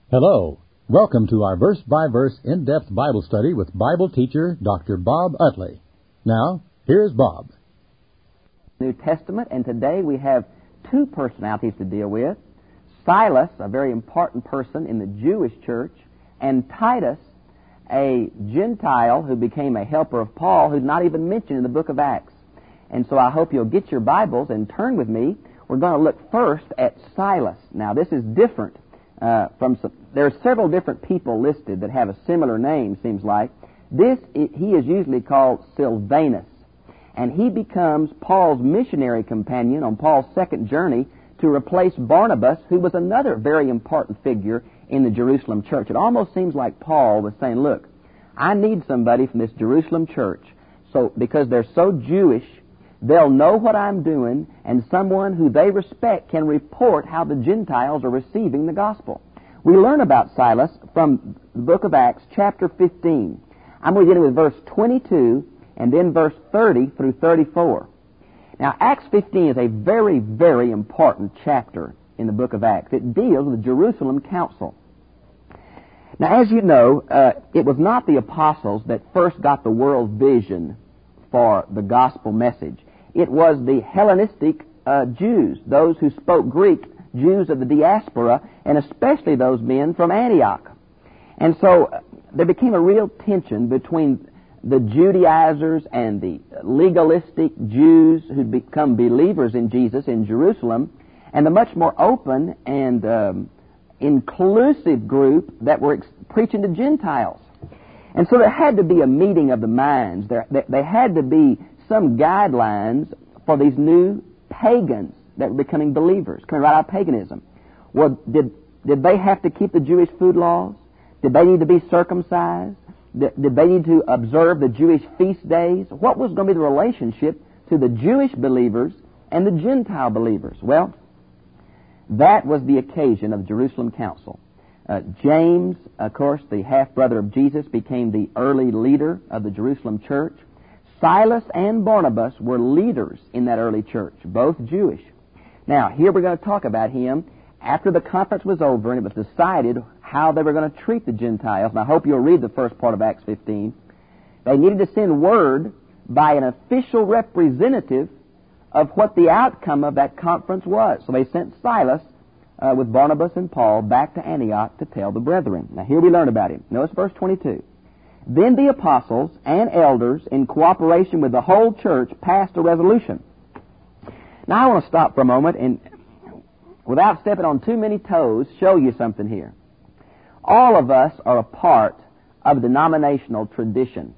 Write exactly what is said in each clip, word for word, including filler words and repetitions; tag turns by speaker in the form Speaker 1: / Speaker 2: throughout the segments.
Speaker 1: Hello. Welcome to our verse-by-verse in-depth Bible study with Bible teacher Doctor Bob Utley. Now, here's Bob.
Speaker 2: New Testament, and today we have two personalities to deal with. Silas, a very important person in the Jewish church, and Titus, a Gentile who became a helper of Paul, who's not even mentioned in the book of Acts. And so I hope you'll get your Bibles and turn with me. We're going to look first at Silas. Now, this is different. Uh, from some, there are several different people listed that have a similar name, seems like. This, he is usually called Silvanus, and he becomes Paul's missionary companion on Paul's second journey to replace Barnabas, who was another very important figure in the Jerusalem church. It almost seems like Paul was saying, look, I need somebody from this Jerusalem church, so because they're so Jewish, they'll know what I'm doing, and someone who they respect can report how the Gentiles are receiving the gospel. We learn about Silas from the book of Acts, chapter fifteen. I'm going to begin with verse twenty-two, and then verse thirty through thirty-four. Now, Acts fifteen is a very, very important chapter in the book of Acts. It deals with the Jerusalem Council. Now, as you know, uh, it was not the apostles that first got the world vision for the gospel message. It was the Hellenistic uh, Jews, those who spoke Greek, Jews of the diaspora, and especially those men from Antioch. And so uh, there became a real tension between the Judaizers and the legalistic Jews who'd become believers in Jesus in Jerusalem, and the much more open and um, inclusive group that were ex- preaching to Gentiles. And so there had to be a meeting of the minds. There, there, there had to be some guidelines for these new pagans that were becoming believers, coming right out of paganism. Well, did, did they have to keep the Jewish food laws? Did they need to be circumcised? Did, did they need to observe the Jewish feast days? What was going to be the relationship to the Jewish believers and the Gentile believers? Well, that was the occasion of the Jerusalem Council. Uh, James, of course, the half-brother of Jesus, became the early leader of the Jerusalem church. Silas and Barnabas were leaders in that early church, both Jewish. Now, here we're going to talk about him after the conference was over and it was decided how they were going to treat the Gentiles. And I hope you'll read the first part of Acts fifteen. They needed to send word by an official representative of what the outcome of that conference was. So they sent Silas Uh, with Barnabas and Paul back to Antioch to tell the brethren. Now here we learn about him. Notice verse twenty-two. Then the apostles and elders, in cooperation with the whole church, passed a resolution. Now I want to stop for a moment and, without stepping on too many toes, show you something here. All of us are a part of denominational tradition.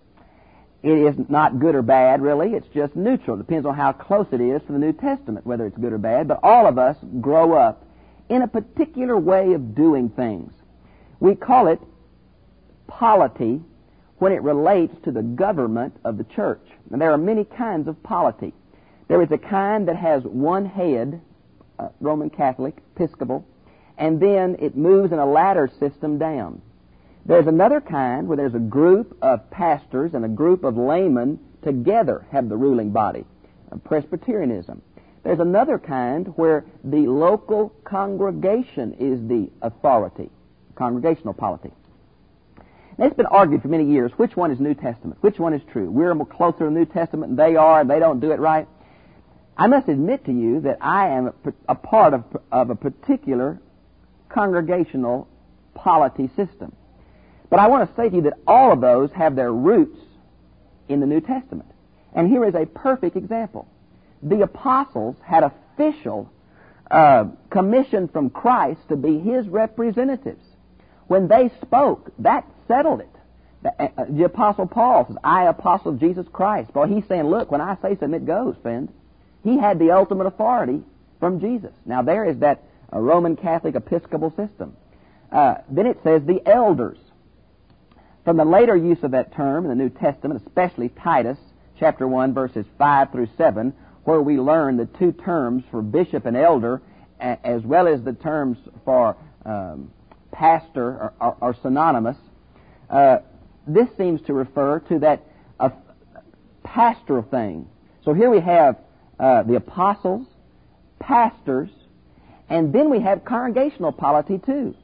Speaker 2: It is not good or bad, really. It's just neutral. It depends on how close it is to the New Testament, whether it's good or bad. But all of us grow up in a particular way of doing things. We call it polity when it relates to the government of the church. And there are many kinds of polity. There is a kind that has one head, uh, Roman Catholic, Episcopal, and then it moves in a ladder system down. There's another kind where there's a group of pastors and a group of laymen together have the ruling body, Presbyterianism. There's another kind where the local congregation is the authority, congregational polity. Now, it's been argued for many years which one is New Testament, which one is true. We're more closer to the New Testament than they are, and they don't do it right. I must admit to you that I am a, a part of, of a particular congregational polity system. But I want to say to you that all of those have their roots in the New Testament. And here is a perfect example. The apostles had official uh, commission from Christ to be His representatives. When they spoke, that settled it. The, uh, the Apostle Paul says, I, apostle of Jesus Christ. Boy, he's saying, look, when I say something, it goes, friend. He had the ultimate authority from Jesus. Now, there is that uh, Roman Catholic Episcopal system. Uh, then it says the elders. From the later use of that term in the New Testament, especially Titus, chapter one, verses five through seven, where we learn the two terms for bishop and elder, as well as the terms for um, pastor are, are, are synonymous. Uh, this seems to refer to that uh, pastoral thing. So here we have uh, the apostles, pastors, and then we have congregational polity too.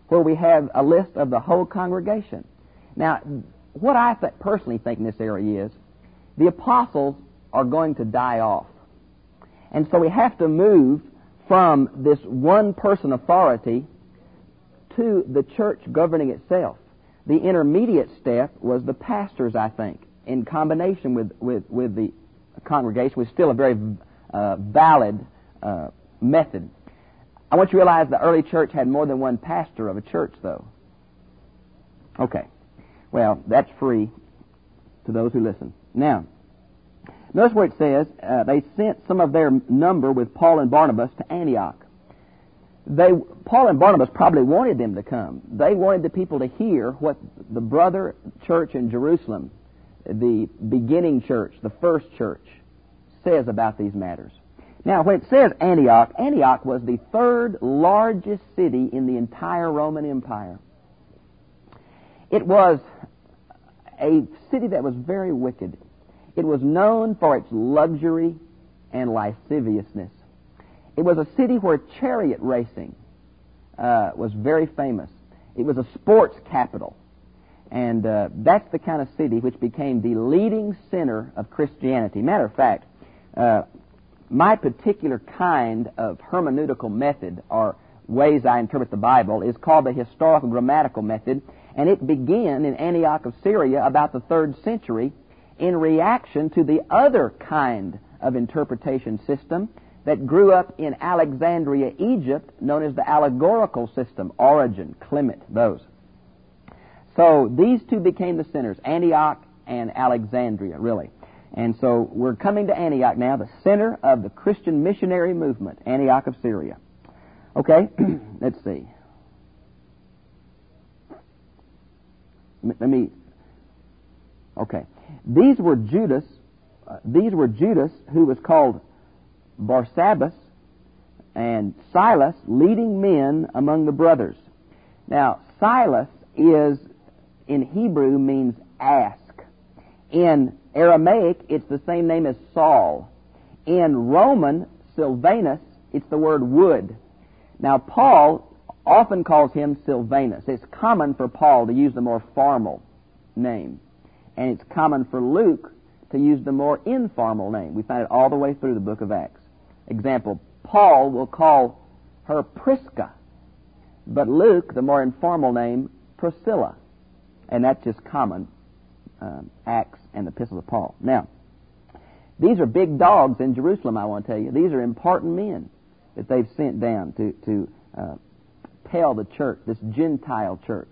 Speaker 2: where we have a list of the whole congregation. Now, what I th- personally think in this area is the apostles are going to die off. And so we have to move from this one-person authority to the church governing itself. The intermediate step was the pastors, I think, in combination with, with, with the congregation, was still a very uh, valid uh, method. I want you to realize the early church had more than one pastor of a church, though. Okay. Well, that's free to those who listen. Now, notice where it says uh, they sent some of their number with Paul and Barnabas to Antioch. They, Paul and Barnabas probably wanted them to come. They wanted the people to hear what the brother church in Jerusalem, the beginning church, the first church, says about these matters. Now, when it says Antioch, Antioch was the third largest city in the entire Roman Empire. It was a city that was very wicked. It was known for its luxury and lasciviousness. It was a city where chariot racing uh, was very famous. It was a sports capital. And uh, that's the kind of city which became the leading center of Christianity. Matter of fact, uh, my particular kind of hermeneutical method, or ways I interpret the Bible, is called the historical grammatical method, and it began in Antioch of Syria about the third century in reaction to the other kind of interpretation system that grew up in Alexandria, Egypt, known as the allegorical system, Origen, Clement, those. So these two became the centers, Antioch and Alexandria, really. And so we're coming to Antioch now, the center of the Christian missionary movement, Antioch of Syria. Okay, let's see. Let me, okay. These were Judas, uh, these were Judas, who was called Barsabbas, and Silas, leading men among the brothers. Now, Silas is, in Hebrew, means ask. In Aramaic, it's the same name as Saul. In Roman, Silvanus, it's the word wood. Now, Paul often calls him Silvanus. It's common for Paul to use the more formal name. And it's common for Luke to use the more informal name. We find it all the way through the book of Acts. Example, Paul will call her Prisca, but Luke, the more informal name, Priscilla. And that's just common, um, Acts and the Epistles of Paul. Now, these are big dogs in Jerusalem, I want to tell you. These are important men that they've sent down to, to uh, tell the church, this Gentile church,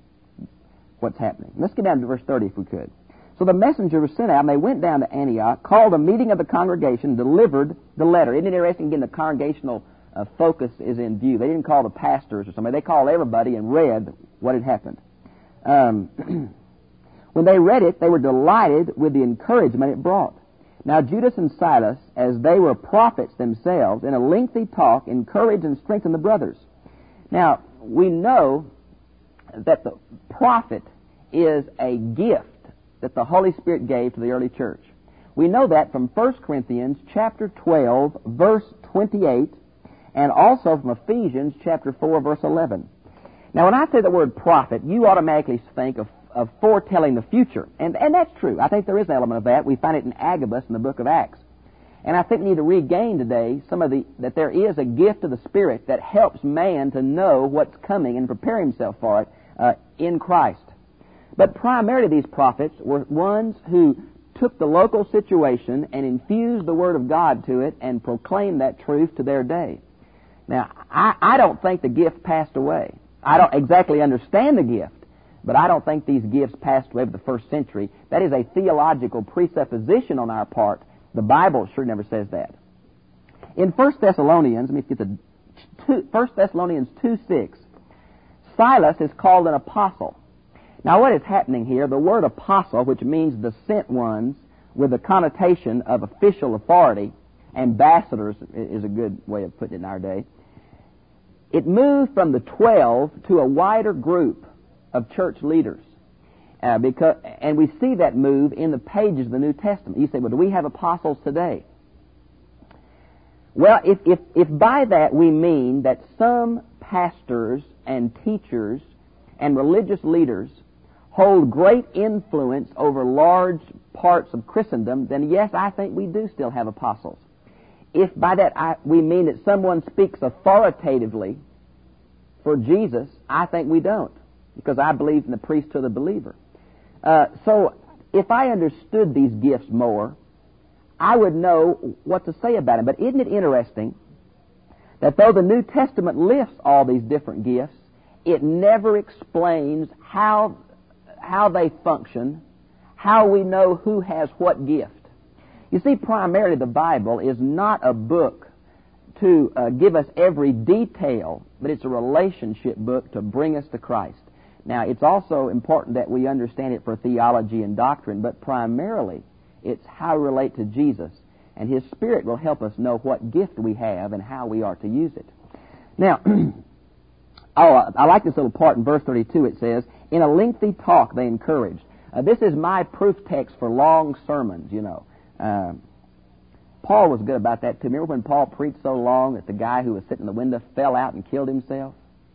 Speaker 2: what's happening. Let's get down to verse thirty if we could. So the messenger was sent out, and they went down to Antioch, called a meeting of the congregation, delivered the letter. Isn't it interesting? Again, the congregational uh, focus is in view. They didn't call the pastors or somebody. They called everybody and read what had happened. Um, when they read it, they were delighted with the encouragement it brought. Now Judas and Silas, as they were prophets themselves, in a lengthy talk, encouraged and strengthened the brothers. Now, we know that the prophet is a gift that the Holy Spirit gave to the early church. We know that from First Corinthians chapter twelve, verse twenty-eight, and also from Ephesians chapter four, verse eleven. Now, when I say the word prophet, you automatically think of, of foretelling the future. And, and that's true. I think there is an element of that. We find it in Agabus in the book of Acts. And I think we need to regain today some of the, that there is a gift of the Spirit that helps man to know what's coming and prepare himself for it uh, in Christ. But primarily these prophets were ones who took the local situation and infused the Word of God to it and proclaimed that truth to their day. Now, I, I don't think the gift passed away. I don't exactly understand the gift, but I don't think these gifts passed away with the first century. That is a theological presupposition on our part. The Bible sure never says that. In First Thessalonians, let me get the two, First Thessalonians two six, Silas is called an apostle. Now, what is happening here? The word apostle, which means the sent ones, with a connotation of official authority, ambassadors is a good way of putting it in our day. It moved from the twelve to a wider group of church leaders. Uh, because, and we see that move in the pages of the New Testament. You say, well, do we have apostles today? Well, if, if, if by that we mean that some pastors and teachers and religious leaders hold great influence over large parts of Christendom, then yes, I think we do still have apostles. If by that I, we mean that someone speaks authoritatively for Jesus, I think we don't, because I believe in the priesthood of the believer. Uh, so if I understood these gifts more, I would know what to say about them. But isn't it interesting that though the New Testament lists all these different gifts, it never explains how how they function, how we know who has what gift. You see, primarily the Bible is not a book to uh, give us every detail, but it's a relationship book to bring us to Christ. Now, it's also important that we understand it for theology and doctrine, but primarily it's how we relate to Jesus, and His Spirit will help us know what gift we have and how we are to use it. Now, oh, I like this little part in verse thirty-two. It says, in a lengthy talk they encouraged. Uh, this is my proof text for long sermons, you know. Uh, Paul was good about that too. Remember when Paul preached so long that the guy who was sitting in the window fell out and killed himself?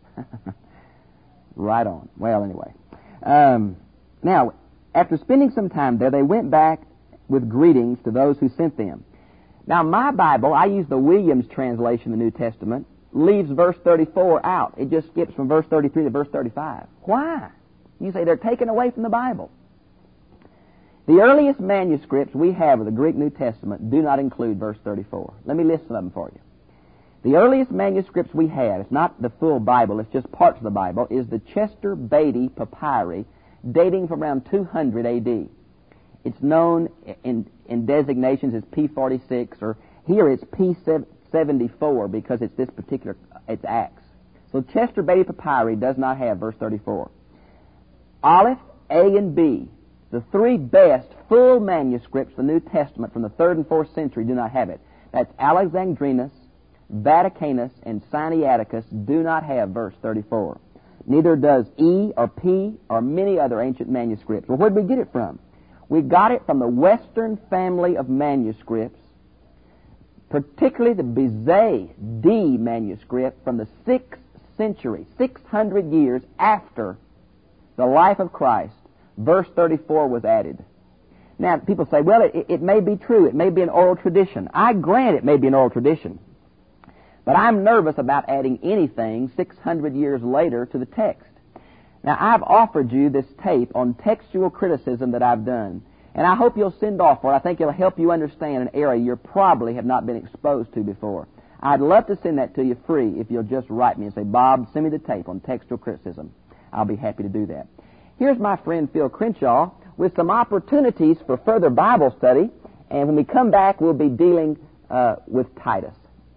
Speaker 2: Right on. Well, anyway. Um, now, after spending some time there, they went back with greetings to those who sent them. Now, my Bible, I use the Williams translation of the New Testament, leaves verse thirty-four out. It just skips from verse thirty-three to verse thirty-five. Why? You say they're taken away from the Bible. The earliest manuscripts we have of the Greek New Testament do not include verse thirty-four. Let me list some of them for you. The earliest manuscripts we have, it's not the full Bible, it's just parts of the Bible, is the Chester Beatty Papyri, dating from around two hundred A D. It's known in, in designations as P forty-six, or here it's P seventy-four because it's this particular, it's Acts. So Chester Beatty Papyri does not have verse thirty-four. Aleph, A, and B, the three best full manuscripts of the New Testament from the third and fourth century, do not have it. That's Alexandrinus, Vaticanus, and Sinaiticus do not have verse thirty-four. Neither does E or P or many other ancient manuscripts. Well, where did we get it from? We got it from the Western family of manuscripts, particularly the Bizet D manuscript from the sixth century, six hundred years after the life of Christ. Verse thirty-four was added. Now, people say, well, it, it may be true. It may be an oral tradition. I grant it may be an oral tradition. But I'm nervous about adding anything six hundred years later to the text. Now, I've offered you this tape on textual criticism that I've done, and I hope you'll send off for it. I think it'll help you understand an area you probably have not been exposed to before. I'd love to send that to you free if you'll just write me and say, Bob, send me the tape on textual criticism. I'll be happy to do that. Here's my friend Phil Crenshaw with some opportunities for further Bible study, and when we come back, we'll be dealing uh, with Titus.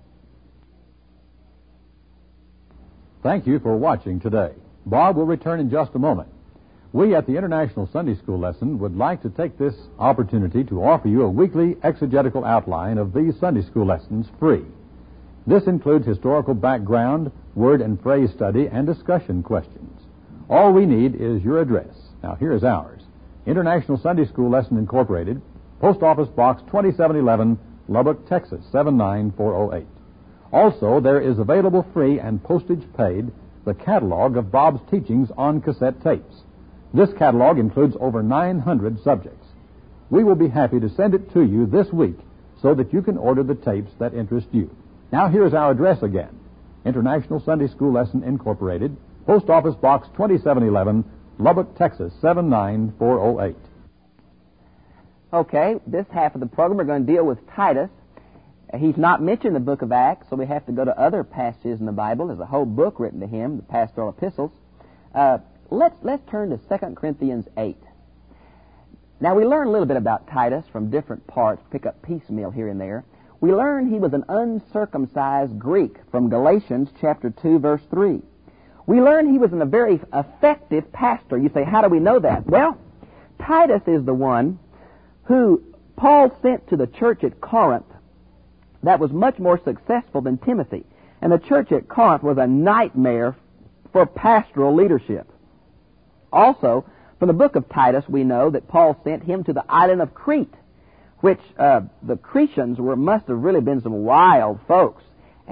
Speaker 1: Thank you for watching today. Bob will return in just a moment. We at the International Sunday School Lesson would like to take this opportunity to offer you a weekly exegetical outline of these Sunday School lessons free. This includes historical background, word and phrase study, and discussion questions. All we need is your address. Now, here is ours. International Sunday School Lesson Incorporated, Post Office Box twenty-seven eleven, Lubbock, Texas, seven nine four oh eight. Also, there is available free and postage paid the catalog of Bob's teachings on cassette tapes. This catalog includes over nine hundred subjects. We will be happy to send it to you this week so that you can order the tapes that interest you. Now, here's our address again. International Sunday School Lesson Incorporated, Post Office Box twenty-seven eleven, Lubbock, Texas, seven nine four oh eight.
Speaker 2: Okay, this half of the program we're going to deal with Titus. He's not mentioned in the book of Acts, so we have to go to other passages in the Bible. There's a whole book written to him, the pastoral epistles. Uh, let's, let's turn to Second Corinthians eight. Now, we learn a little bit about Titus from different parts, pick up piecemeal here and there. We learn he was an uncircumcised Greek from Galatians chapter two, verse three. We learn he was a very effective pastor. You say, how do we know that? Well, Titus is the one who Paul sent to the church at Corinth that was much more successful than Timothy. And the church at Corinth was a nightmare for pastoral leadership. Also, from the book of Titus, we know that Paul sent him to the island of Crete, which uh, the Cretians were must have really been some wild folks. And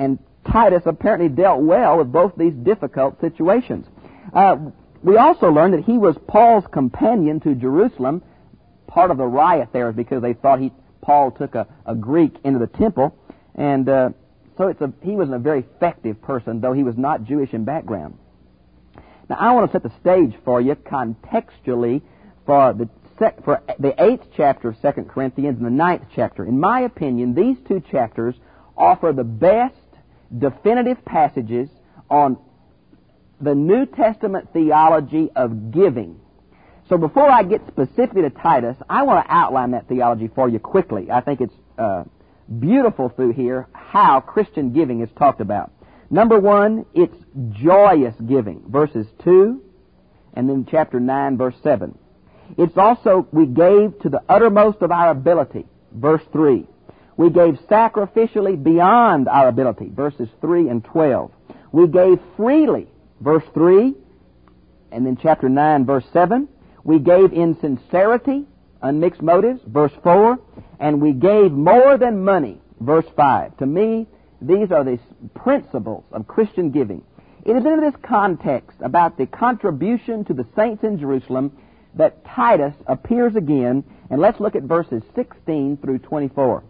Speaker 2: Titus apparently dealt well with both these difficult situations. Uh, we also learned that he was Paul's companion to Jerusalem. Part of the riot there is because they thought he Paul took a, a Greek into the temple, and uh, so it's a, he was a very effective person, though he was not Jewish in background. Now, I want to set the stage for you contextually for the sec, for the eighth chapter of Second Corinthians and the ninth chapter. In my opinion, these two chapters offer the best definitive passages on the New Testament theology of giving. So before I get specifically to Titus, I want to outline that theology for you quickly. I think it's uh, beautiful through here how Christian giving is talked about. Number one, it's joyous giving, verses two, and then chapter nine, verse seven. It's also, we gave to the uttermost of our ability, verse three. We gave sacrificially beyond our ability, verses three and twelve. We gave freely, verse three, and then chapter nine, verse seven. We gave in sincerity, unmixed motives, verse four. And we gave more than money, verse five. To me, these are the principles of Christian giving. It is in this context about the contribution to the saints in Jerusalem that Titus appears again. And let's look at verses sixteen through twenty-four.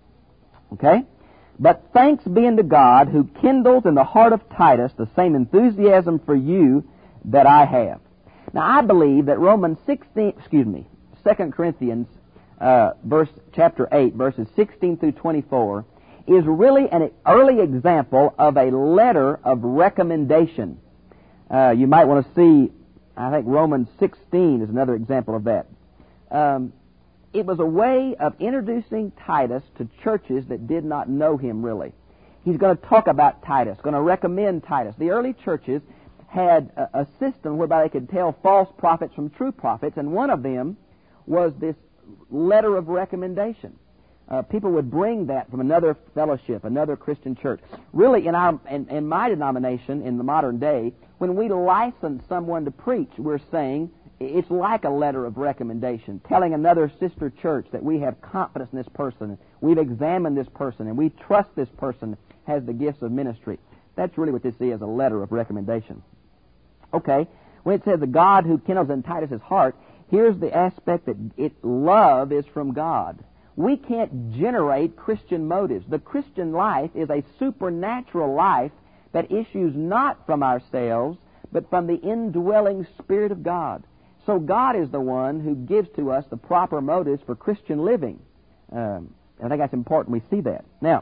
Speaker 2: Okay? But thanks be unto God who kindles in the heart of Titus the same enthusiasm for you that I have. Now, I believe that Romans sixteen, excuse me, Second Corinthians, uh, verse chapter eight, verses sixteen through twenty-four, is really an early example of a letter of recommendation. Uh, you might want to see, I think Romans sixteen is another example of that. Um, it was a way of introducing Titus to churches that did not know him really. He's going to talk about Titus, going to recommend Titus. The early churches had a, a system whereby they could tell false prophets from true prophets, and one of them was this letter of recommendation. Uh, people would bring that from another fellowship, another Christian church. Really, in our in, in my denomination, in the modern day, when we license someone to preach, we're saying it's like a letter of recommendation, telling another sister church that we have confidence in this person, we've examined this person, and we trust this person has the gifts of ministry. That's really what this is, a letter of recommendation. Okay, when it says the God who kindles in Titus's heart, here's the aspect that it love is from God. We can't generate Christian motives. The Christian life is a supernatural life that issues not from ourselves, but from the indwelling Spirit of God. So God is the one who gives to us the proper motives for Christian living. Um, I think that's important we see that. Now,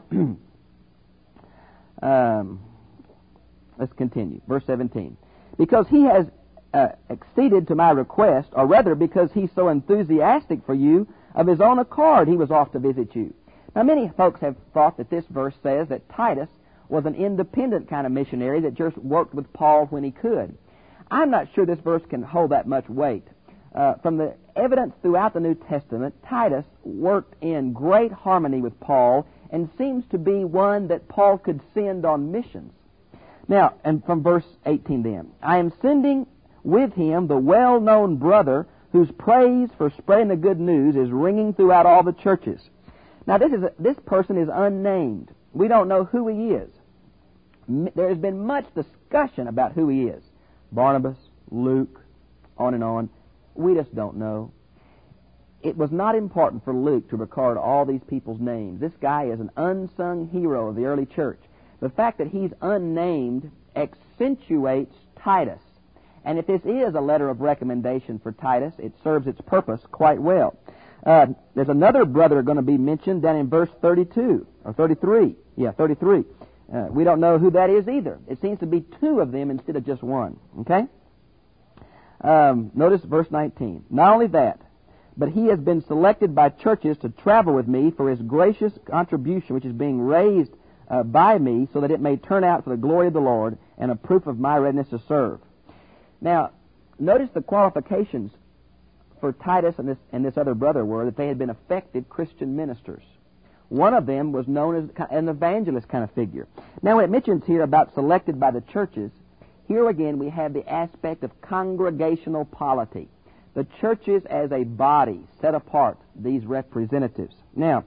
Speaker 2: um, let's continue. Verse seventeen. Because he has uh, acceded to my request, or rather because he's so enthusiastic for you, of his own accord he was off to visit you. Now many folks have thought that this verse says that Titus was an independent kind of missionary that just worked with Paul when he could. I'm not sure this verse can hold that much weight. Uh, from the evidence throughout the New Testament, Titus worked in great harmony with Paul and seems to be one that Paul could send on missions. Now, and from verse eighteen then, I am sending with him the well-known brother whose praise for spreading the good news is ringing throughout all the churches. Now, this is a, this person is unnamed. We don't know who he is. There has been much discussion about who he is. Barnabas, Luke, on and on. We just don't know. It was not important for Luke to record all these people's names. This guy is an unsung hero of the early church. The fact that he's unnamed accentuates Titus. And if this is a letter of recommendation for Titus, it serves its purpose quite well. Uh, there's another brother going to be mentioned down in verse thirty-two, or thirty-three. Yeah, thirty-three. Uh, we don't know who that is either. It seems to be two of them instead of just one. Okay? Um, notice verse nineteen. Not only that, but he has been selected by churches to travel with me for his gracious contribution, which is being raised uh, by me, so that it may turn out for the glory of the Lord and a proof of my readiness to serve. Now, notice the qualifications for Titus and this, and this other brother were that they had been effective Christian ministers. One of them was known as an evangelist kind of figure. Now, when it mentions here about selected by the churches, here again we have the aspect of congregational polity. The churches as a body set apart these representatives. Now,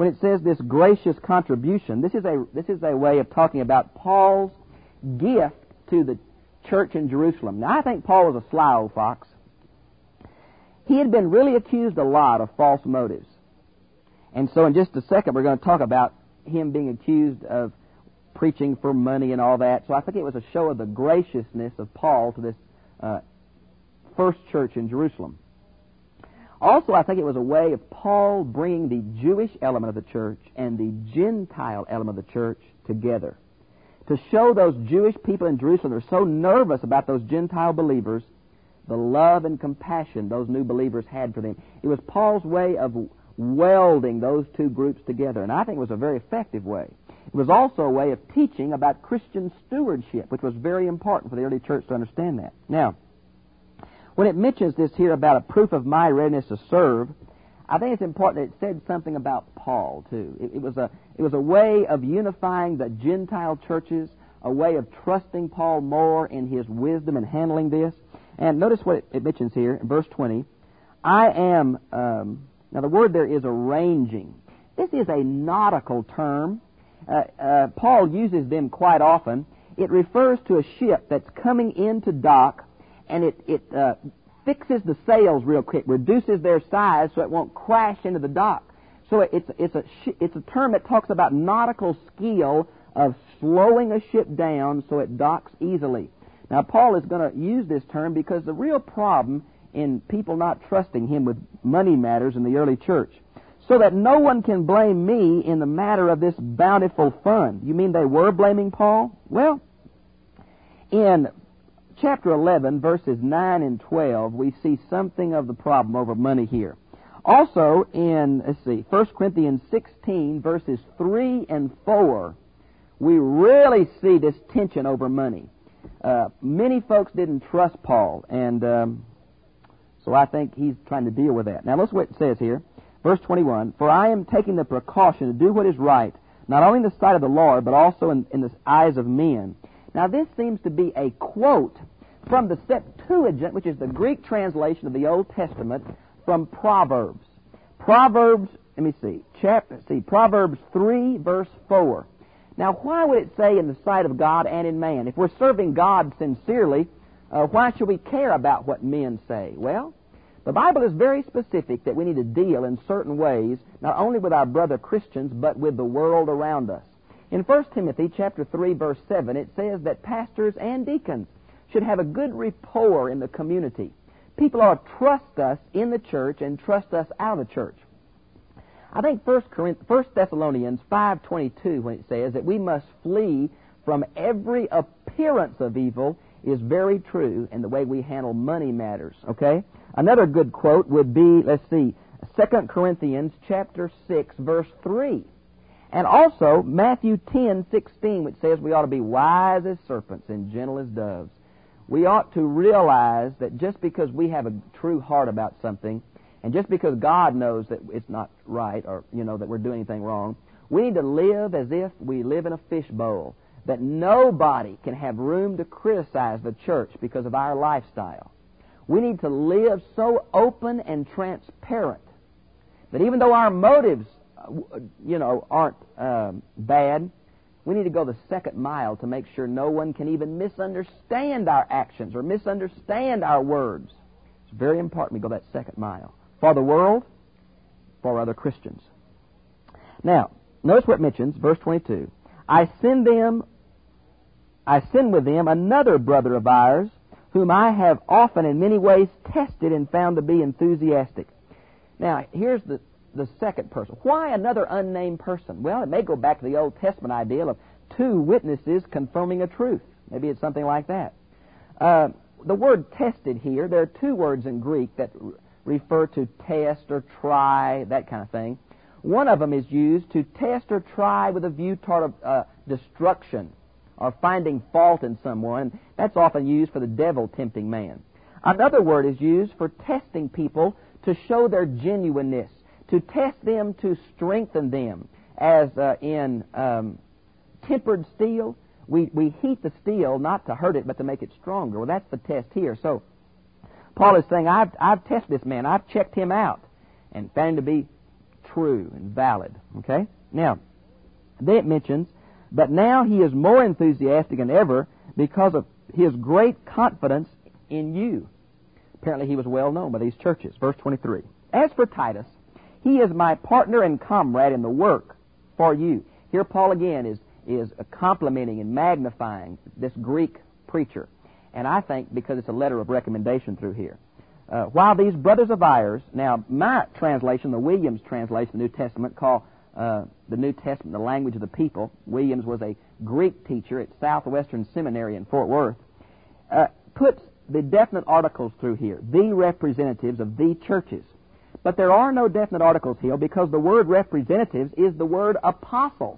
Speaker 2: when it says this gracious contribution, this is a this is a way of talking about Paul's gift to the church in Jerusalem. Now, I think Paul was a sly old fox. He had been really accused a lot of false motives. And so in just a second, we're going to talk about him being accused of preaching for money and all that. So I think it was a show of the graciousness of Paul to this uh, first church in Jerusalem. Also, I think it was a way of Paul bringing the Jewish element of the church and the Gentile element of the church together, to show those Jewish people in Jerusalem that are so nervous about those Gentile believers the love and compassion those new believers had for them. It was Paul's way of welding those two groups together, and I think it was a very effective way. It was also a way of teaching about Christian stewardship, which was very important for the early church to understand that. Now, when it mentions this here about a proof of my readiness to serve, I think it's important that it said something about Paul, too. It, it was a it was a way of unifying the Gentile churches, a way of trusting Paul more in his wisdom in handling this. And notice what it, it mentions here in verse twenty. I am, um, now the word there is arranging. This is a nautical term. Uh, uh, Paul uses them quite often. It refers to a ship that's coming into dock, and it, it uh, fixes the sails real quick, reduces their size so it won't crash into the dock. So it's, it's, a, it's a term that talks about nautical skill of slowing a ship down so it docks easily. Now, Paul is going to use this term because the real problem in people not trusting him with money matters in the early church, so that no one can blame me in the matter of this bountiful fund. You mean they were blaming Paul? Well, in chapter eleven, verses nine and twelve, we see something of the problem over money here. Also, in, let's see, First Corinthians sixteen, verses three and four, we really see this tension over money. Uh, many folks didn't trust Paul, and um, so I think he's trying to deal with that. Now, listen what it says here. Verse twenty-one, for I am taking the precaution to do what is right, not only in the sight of the Lord, but also in, in the eyes of men. Now, this seems to be a quote from the Septuagint, which is the Greek translation of the Old Testament, from Proverbs. Proverbs, let me see, chapter, see, Proverbs three, verse four. Now, why would it say in the sight of God and in man? If we're serving God sincerely, uh, why should we care about what men say? Well, the Bible is very specific that we need to deal in certain ways, not only with our brother Christians, but with the world around us. In First Timothy chapter three, verse seven, it says that pastors and deacons should have a good rapport in the community. People ought to trust us in the church and trust us out of the church. I think First Thessalonians five twenty-two, when it says that we must flee from every appearance of evil, is very true in the way we handle money matters, okay? Another good quote would be, let's see, Second Corinthians chapter six, verse three. And also Matthew ten sixteen, which says we ought to be wise as serpents and gentle as doves. We ought to realize that just because we have a true heart about something, and just because God knows that it's not right, or, you know, that we're doing anything wrong, we need to live as if we live in a fishbowl, that nobody can have room to criticize the church because of our lifestyle. We need to live so open and transparent that even though our motives, you know, aren't um, bad, we need to go the second mile to make sure no one can even misunderstand our actions or misunderstand our words. It's very important we go that second mile. For the world, for other Christians. Now, notice what it mentions, verse twenty-two. I send them, I send with them another brother of ours, whom I have often in many ways tested and found to be enthusiastic. Now, here's the, the second person. Why another unnamed person? Well, it may go back to the Old Testament ideal of two witnesses confirming a truth. Maybe it's something like that. Uh, the word tested here, there are two words in Greek that refer to test or try, that kind of thing. One of them is used to test or try with a view toward uh, destruction or finding fault in someone. That's often used for the devil tempting man. Another word is used for testing people to show their genuineness, to test them to strengthen them. As uh, in um, tempered steel, we, we heat the steel not to hurt it but to make it stronger. Well, that's the test here. So Paul is saying, I've, I've tested this man. I've checked him out and found him to be true and valid. Okay? Now, then it mentions, but now he is more enthusiastic than ever because of his great confidence in you. Apparently he was well known by these churches. Verse twenty-three. As for Titus, he is my partner and comrade in the work for you. Here Paul again is, is complimenting and magnifying this Greek preacher. And I think because it's a letter of recommendation through here. Uh, while these brothers of ours, now my translation, the Williams translation of the New Testament, call uh, the New Testament the language of the people. Williams was a Greek teacher at Southwestern Seminary in Fort Worth. Uh, puts the definite articles through here, the representatives of the churches. But there are no definite articles here because the word representatives is the word apostles.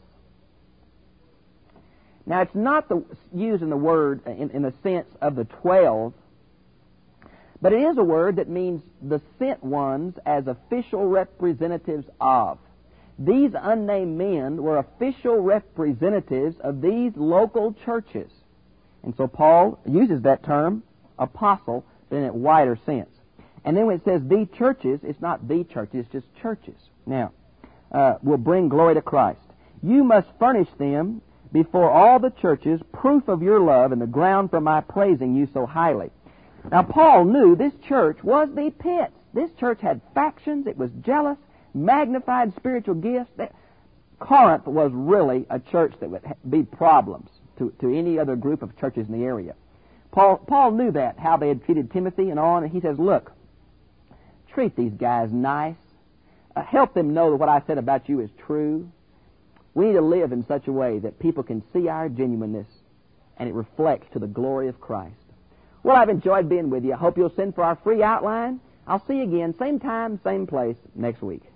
Speaker 2: Now, it's not the, used in the word in, in the sense of the twelve, but it is a word that means the sent ones as official representatives of. These unnamed men were official representatives of these local churches. And so Paul uses that term, apostle, but in a wider sense. And then when it says the churches, it's not the churches, it's just churches. Now, uh, will bring glory to Christ. You must furnish them before all the churches proof of your love and the ground for my praising you so highly. Now, Paul knew this church was the pits. This church had factions. It was jealous, magnified spiritual gifts. Corinth was really a church that would be problems to, to any other group of churches in the area. Paul, Paul knew that, how they had treated Timothy and on, and he says, look, treat these guys nice. Uh, help them know that what I said about you is true. We need to live in such a way that people can see our genuineness and it reflects to the glory of Christ. Well, I've enjoyed being with you. I hope you'll send for our free outline. I'll see you again, same time, same place, next week.